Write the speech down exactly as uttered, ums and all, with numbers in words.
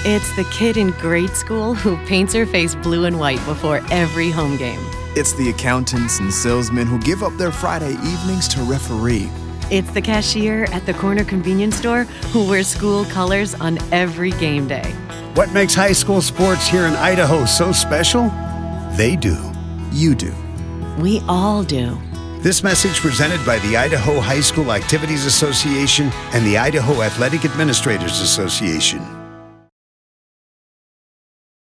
It's the kid in grade school who paints her face blue and white before every home game. It's the accountants and salesmen who give up their Friday evenings to referee. It's the cashier at the corner convenience store who wears school colors on every game day. What makes high school sports here in Idaho so special? They do. You do. We all do. This message presented by the Idaho High School Activities Association and the Idaho Athletic Administrators Association.